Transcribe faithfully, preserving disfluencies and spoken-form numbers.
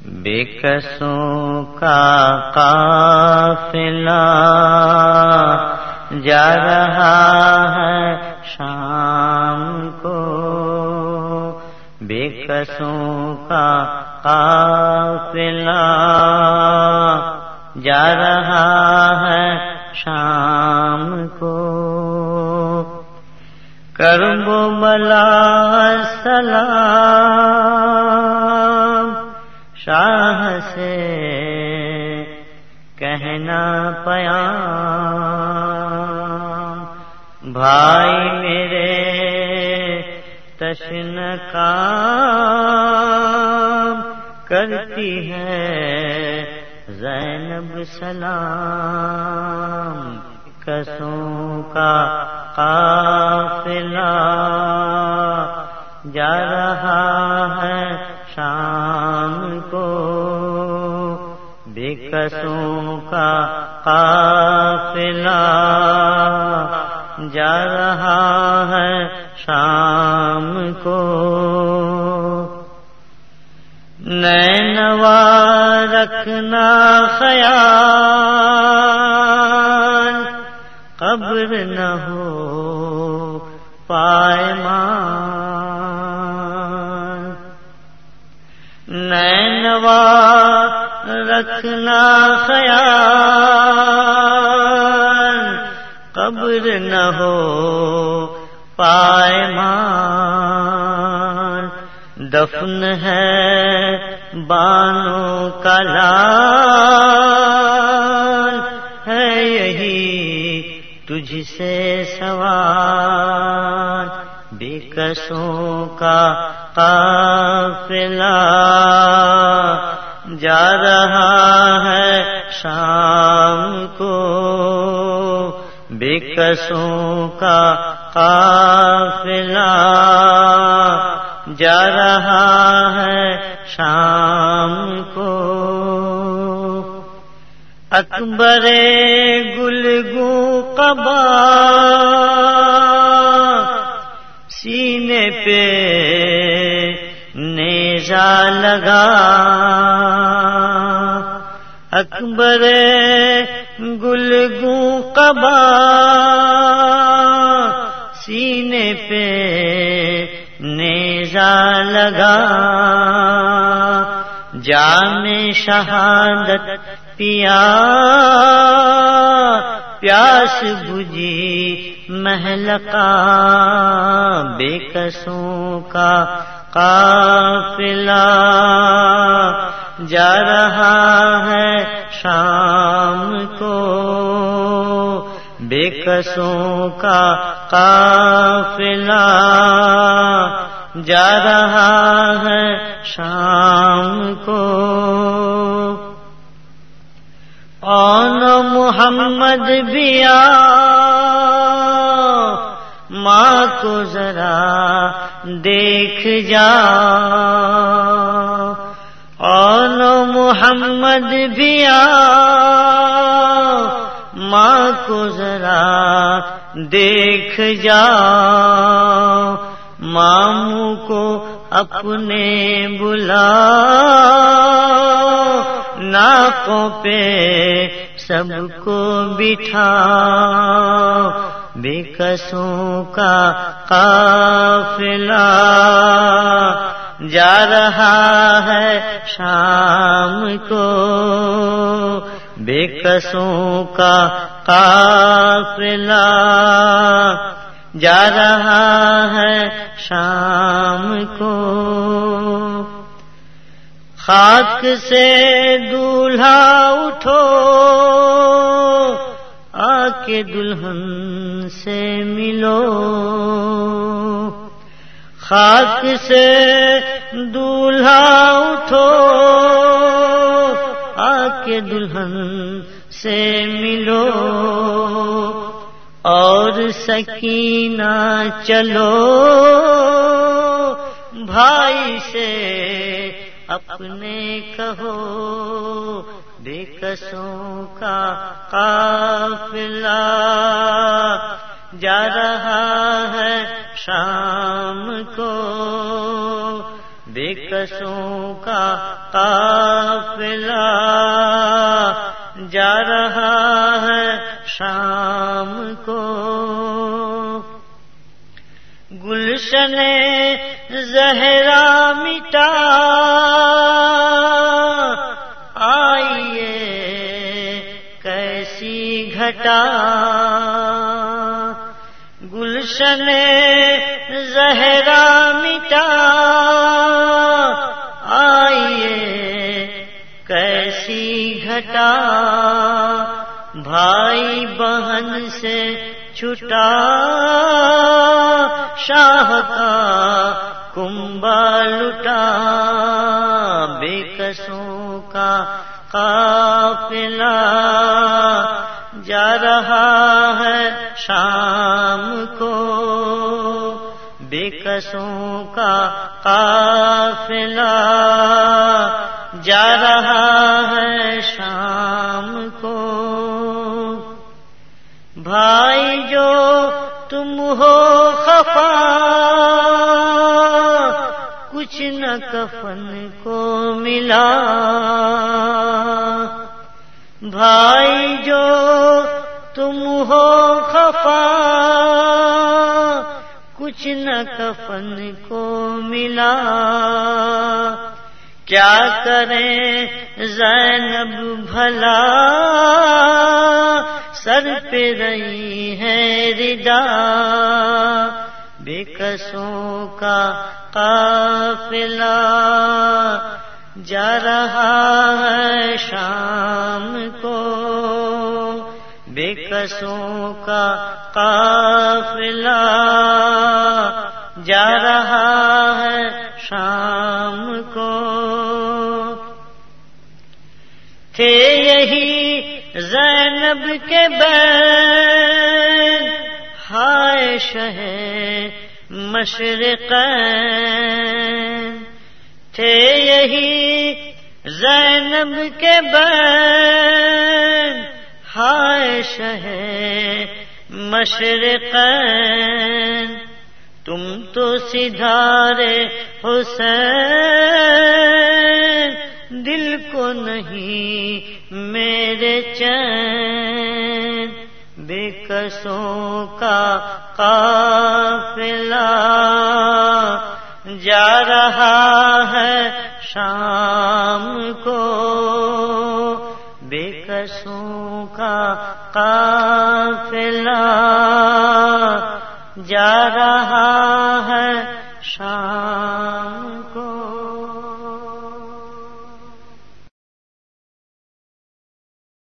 بےکسوں کا قافلہ جا رہا ہے شام کو، بےکسوں کا قافلہ جا رہا ہے شام کو، کرب و بلا سلام شاہ سے کہنا پیام، بھائی میرے تشن کام کرتی ہے زینب سلام، کسوں کا قافلہ جا رہا ہے شام کو، بےکسوں کا قافلہ جا رہا ہے شام کو، نینوا رکھنا خیال قبر نہ ہو پائیمان، نینوا رکھنا خیال قبر نہ ہو پائیمان، دفن ہے بانوں کا لال ہے یہی تجھ سے سوال، بےکسوں کا قافلہ جا رہا ہے شام کو، بےکسوں کا قافلہ جا رہا ہے شام کو، اکبر گلگوں قبا سینے پہ نیزہ لگا، اکبر گلگوں قبا سینے پہ نیزہ لگا، جام شہادت پیا پیاس بجھی محلقہ، بےکسوں کا قافلہ جا رہا ہے شام کو، بےکسوں کا قافلہ جا رہا ہے شام کو، اون محمد بیا ماں کو ذرا دیکھ جا، اون محمد بیا ماں کو ذرا دیکھ جا، ماموں کو اپنے بلا ناکوں پہ سب کو بٹھا، بےکسوں کا قافلہ جا رہا ہے شام کو، بےکسوں کا قافلہ جا رہا ہے شام کو، خاک سے دولہا اٹھو آ کے دلہن سے ملو، خاک سے دولہا اٹھو آ کے دلہن سے ملو، اور سکینہ چلو بھائی سے اپنے کہو، بےکسوں کا قافلہ جا رہا ہے شام کو، بے کسوں کا قافلہ جا رہا ہے شام کو، گلشن زہرا مٹا آئیے کیسی گھٹا، گلشن زہرا مٹا آئیے کیسی گھٹا، بھائی بہن سے چھٹا شاہ کا کنبہ لٹا، بے کسوں کا قافلہ جا رہا ہے شام کو، بے کسوں کا قافلہ جا رہا ہے شام کو، بھائی جو تم ہو خفا کچھ نہ کفن کو ملا، بھائی جو تم ہو خفا کچھ نہ کفن کو ملا، کیا کریں زینب بھلا سر پہ رہی ہے ردا، بے کسوں کا قافلہ جا رہا ہے شام کو، بے کسوں کا قافلہ جا رہا ہے شام کو، تھے یہی زینب کے بین ہائے شہ مشرقین، تھے یہی زینب کے بین ہائے شہ مشرقین، تم تو سدھارے حسین دل کو نہیں میرے چین، بے کسوں کا قافلہ جا رہا ہے شام کو، بے کسوں کا قافلہ جا رہا ہے شام